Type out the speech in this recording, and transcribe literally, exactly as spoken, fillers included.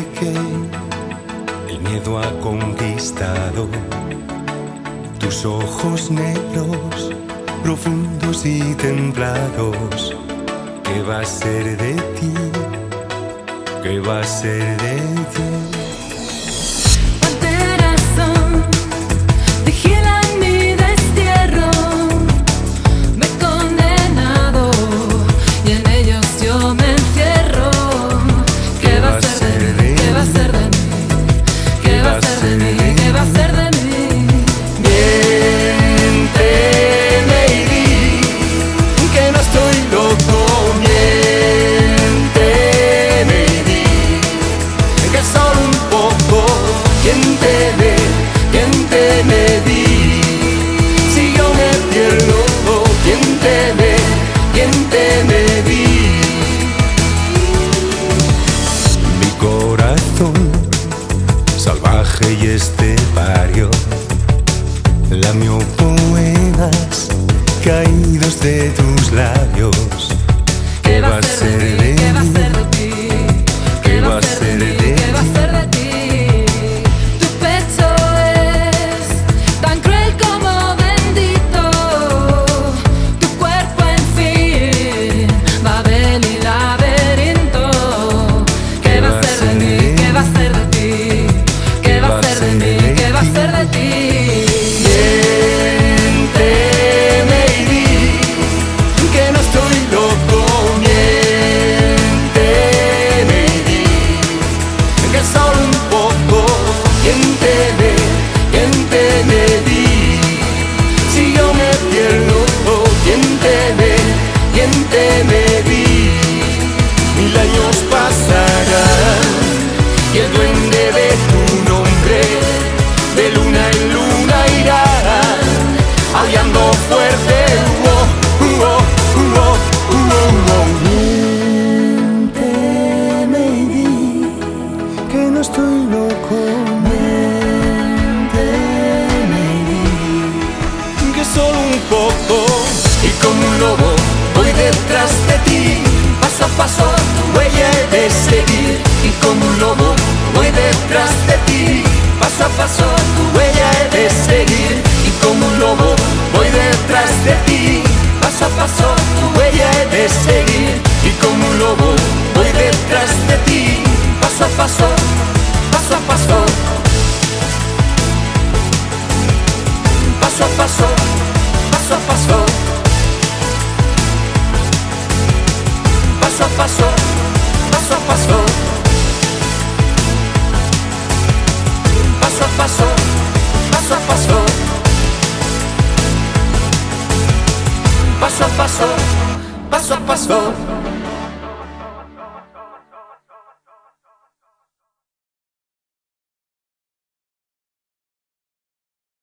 que el miedo ha conquistado tus ojos negros, profundos y templados. ¿Qué va a ser de ti? ¿Qué va a ser de ti? Salvaje y estepario, lamió poemas caídos de tus labios. ¿Qué va a ser de ti? ¿Qué va a ser de ti? ¿Qué va a ser de ti? Tu pecho es tan cruel como bendito, tu cuerpo en fin, Babel y laberinto. ¿Qué va a ser de mí? ¿Qué va a ser de ti? ¿Qué va a ser de mí? ¿Qué va a ser de ti? Miénteme y di que no estoy loco. Miénteme y di que solo un poco. Miénteme, miénteme, di si yo me pierdo. Miénteme, miénteme, di mil años pasarán y el duende de tu nombre de luna en luna irá aullando fuerte. Uh, uh, uh, uh, uh, uh, uh. Miénteme y di que no estoy loco. Miénteme y di que solo un poco. Y como un lobo voy detrás de ti, paso a paso tu huella he de seguir. Y como un lobo voy detrás de ti, paso a paso tu huella he de seguir. Y como un lobo voy detrás de ti, paso a paso tu huella he de seguir. Y como un lobo voy detrás de ti, paso a paso, paso a paso, paso a paso, paso a paso, paso a paso, paso a paso, paso a paso, paso a paso, paso a paso, paso a paso.